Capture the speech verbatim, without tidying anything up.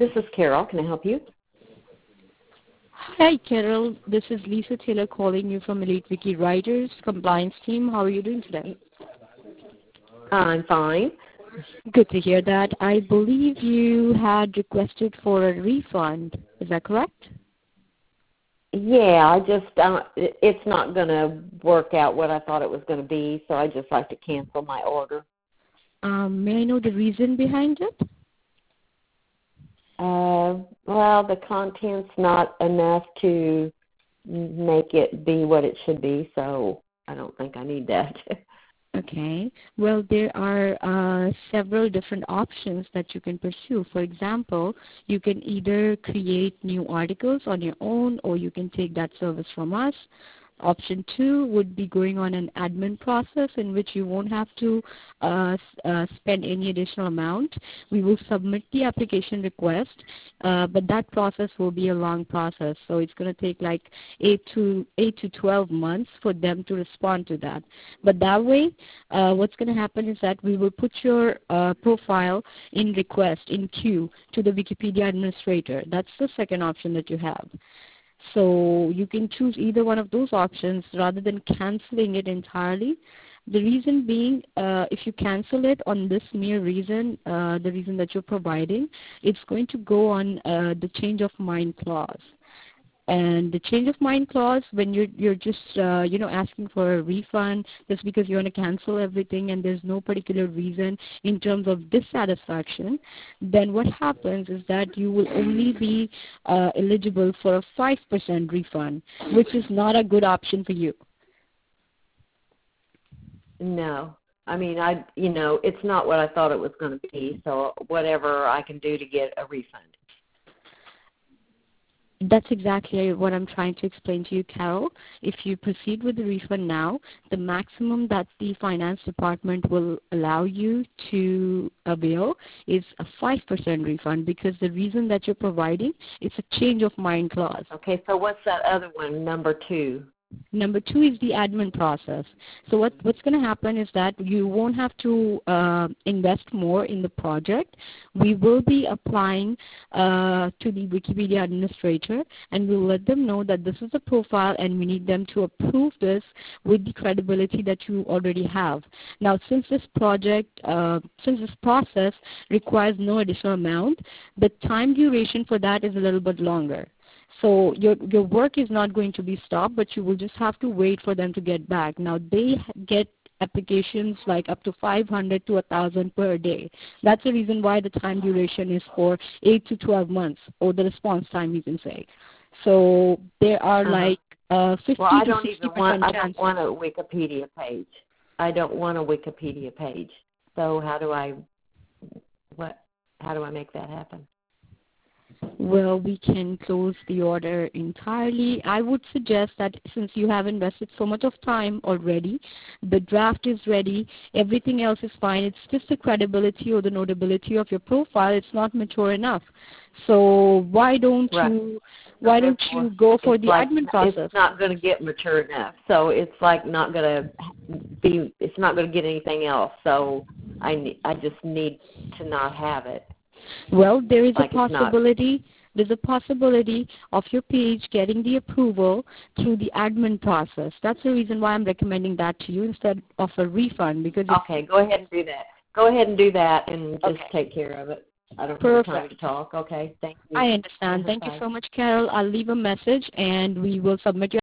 This is Carol. Can I help you? Hi, Carol. This is Lisa Taylor calling you from Elite Wiki Writers Compliance Team. How are you doing today? I'm fine. Good to hear that. I believe you had requested for a refund. Is that correct? Yeah, I just, uh, it's not going to work out what I thought it was going to be, so I just like to cancel my order. Um, may I know the reason behind it? Uh, well, the content's not enough to make it be what it should be, so I don't think I need that. Okay. Well, there are uh, several different options that you can pursue. For example, you can either create new articles on your own, or you can take that service from us. Option two would be going on an admin process in which you won't have to uh, uh, spend any additional amount. We will submit the application request, uh, but that process will be a long process. So it's going to take like eight to eight to twelve months for them to respond to that. But that way, uh, what's going to happen is that we will put your uh, profile in request, in queue, to the Wikipedia administrator. That's the second option that you have. So you can choose either one of those options rather than canceling it entirely. The reason being, uh, if you cancel it on this mere reason, uh, the reason that you're providing, it's going to go on uh, the change of mind clause. And the change of mind clause, when you're you're just uh, you know asking for a refund just because you want to cancel everything and there's no particular reason in terms of dissatisfaction, then what happens is that you will only be uh, eligible for a five percent refund, which is not a good option for you. No. I mean, I, you know, it's not what I thought it was going to be, so whatever I can do to get a refund. That's exactly what I'm trying to explain to you, Carol. If you proceed with the refund now, the maximum that the finance department will allow you to avail is a five percent refund, because the reason that you're providing is a change of mind clause. Okay, so what's that other one, number two? Number two is the admin process. So what, what's going to happen is that you won't have to uh, invest more in the project. We will be applying uh, to the Wikipedia administrator, and we'll let them know that this is a profile and we need them to approve this with the credibility that you already have. Now, since this project, uh, since this process requires no additional amount, the time duration for that is a little bit longer. So your your work is not going to be stopped, but you will just have to wait for them to get back. Now, they get applications like up to five hundred to one thousand per day. That's the reason why the time duration is for eight to twelve months, or the response time, you can say. So there are Uh-huh. like uh, fifty well, I to don't sixty even percent want, I chance. don't want a Wikipedia page. I don't want a Wikipedia page. So how do I, what, how do I make that happen? Well, we can close the order entirely. I would suggest that since you have invested so much of time already, the draft is ready, everything else is fine. It's just the credibility or the notability of your profile. It's not mature enough. So why don't Right. you why So don't therefore, you go for it's the like, admin process? it's not going to get mature enough. So it's like not going to be, it's not going to get anything else. So I, ne- I just need to not have it. Well, there is Like a it's not. possibility. There's a possibility of your page getting the approval through the admin process. That's the reason why I'm recommending that to you instead of a refund. Because Okay, go ahead and do that. Go ahead and do that and just okay. take care of it. I don't Perfect. have time to talk. Okay, thank you. I understand. Thank you Bye. so much, Carol. I'll leave a message and we will submit your